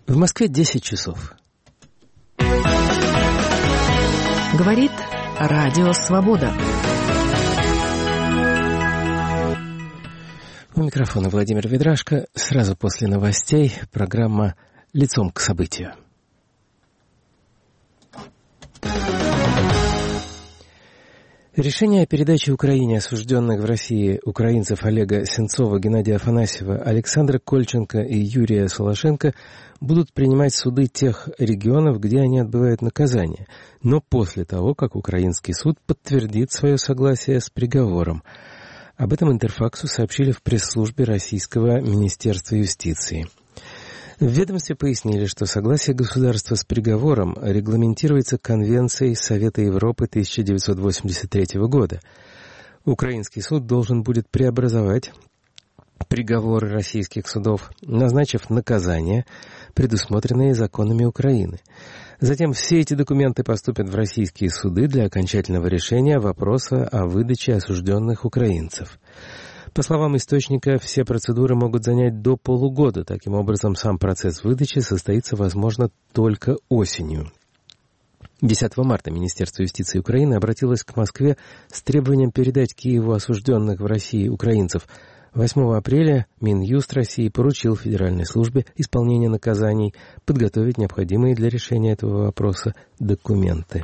В Москве 10 часов. Говорит Радио Свобода. У микрофона Владимир Ведрашко. Сразу после новостей программа «Лицом к событию». Решение о передаче Украине осужденных в России украинцев Олега Сенцова, Геннадия Афанасьева, Александра Кольченко и Юрия Солошенко будут принимать суды тех регионов, где они отбывают наказание, но после того, как украинский суд подтвердит свое согласие с приговором. Об этом Интерфаксу сообщили в пресс-службе Российского Министерства юстиции. В ведомстве пояснили, что согласие государства с приговором регламентируется Конвенцией Совета Европы 1983 года. Украинский суд должен будет преобразовать приговоры российских судов, назначив наказания, предусмотренные законами Украины. Затем все эти документы поступят в российские суды для окончательного решения вопроса о выдаче осужденных украинцев. По словам источника, все процедуры могут занять до полугода. Таким образом, сам процесс выдачи состоится, возможно, только осенью. 10 марта Министерство юстиции Украины обратилось к Москве с требованием передать Киеву осужденных в России украинцев. 8 апреля Минюст России поручил Федеральной службе исполнения наказаний подготовить необходимые для решения этого вопроса документы.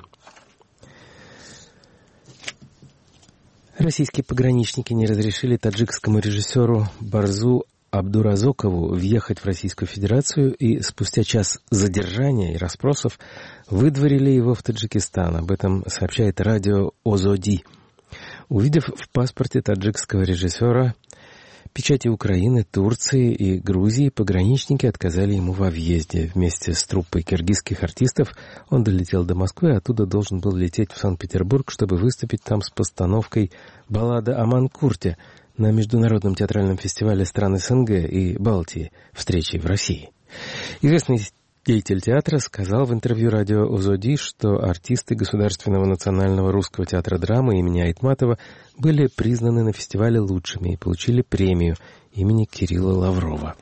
Российские пограничники не разрешили таджикскому режиссеру Барзу Абдуразокову въехать в Российскую Федерацию и спустя час задержания и расспросов выдворили его в Таджикистан. Об этом сообщает радио Озоди. Увидев в паспорте таджикского режиссера печати Украины, Турции и Грузии, пограничники отказали ему во въезде. Вместе с труппой киргизских артистов он долетел до Москвы, а оттуда должен был лететь в Санкт-Петербург, чтобы выступить там с постановкой «Баллада о Манкурте» на Международном театральном фестивале стран СНГ и Балтии «Встречи в России». Известный деятель театра сказал в интервью радио Озоди, что артисты Государственного национального русского театра драмы имени Айтматова были признаны на фестивале лучшими и получили премию имени Кирилла Лаврова.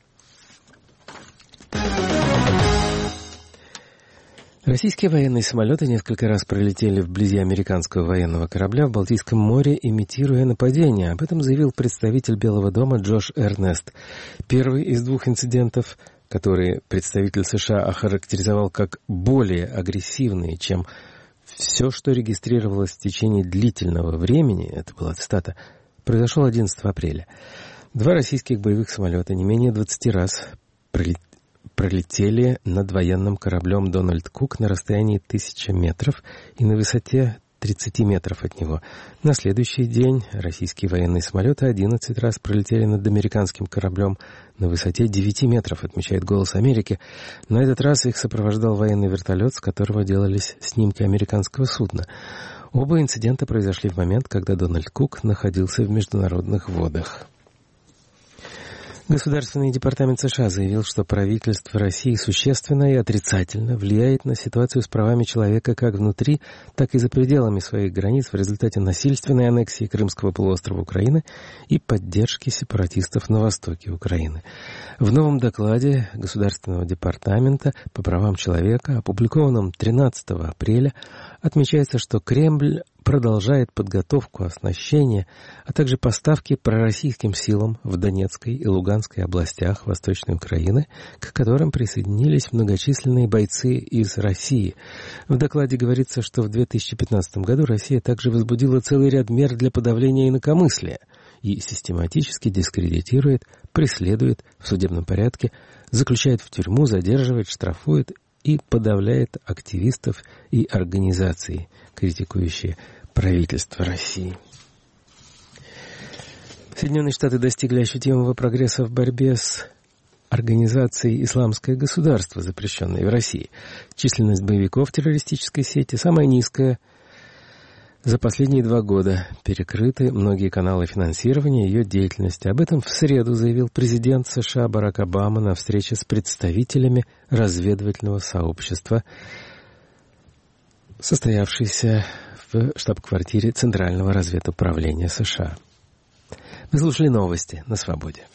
Российские военные самолеты несколько раз пролетели вблизи американского военного корабля в Балтийском море, имитируя нападение. Об этом заявил представитель Белого дома Джош Эрнест. Первый из двух инцидентов, которые представитель США охарактеризовал как более агрессивные, чем все, что регистрировалось в течение длительного времени, это была цитата, произошел 11 апреля. Два российских боевых самолета не менее 20 раз пролетели над военным кораблем «Дональд Кук» на расстоянии 1000 метров и на высоте 30 метров от него. На следующий день российские военные самолеты 11 раз пролетели над американским кораблем на высоте 9 метров, отмечает «Голос Америки». На этот раз их сопровождал военный вертолет, с которого делались снимки американского судна. Оба инцидента произошли в момент, когда Дональд Кук находился в международных водах. Государственный департамент США заявил, что правительство России существенно и отрицательно влияет на ситуацию с правами человека как внутри, так и за пределами своих границ в результате насильственной аннексии Крымского полуострова Украины и поддержки сепаратистов на востоке Украины. В новом докладе Государственного департамента по правам человека, опубликованном 13 апреля, отмечается, что Кремль продолжает подготовку, оснащение, а также поставки пророссийским силам в Донецкой и Луганской областях Восточной Украины, к которым присоединились многочисленные бойцы из России. В докладе говорится, что в 2015 году Россия также возбудила целый ряд мер для подавления инакомыслия и систематически дискредитирует, преследует в судебном порядке, заключает в тюрьму, задерживает, штрафует и подавляет активистов и организации, критикующие правительство России. Соединенные Штаты достигли ощутимого прогресса в борьбе с организацией «Исламское государство», запрещенной в России. Численность боевиков террористической сети самая низкая за последние 2 года. Перекрыты многие каналы финансирования ее деятельности. Об этом в среду заявил президент США Барак Обама на встрече с представителями разведывательного сообщества, состоявшейся в штаб-квартире Центрального разведуправления США. Вы слушали новости на Свободе.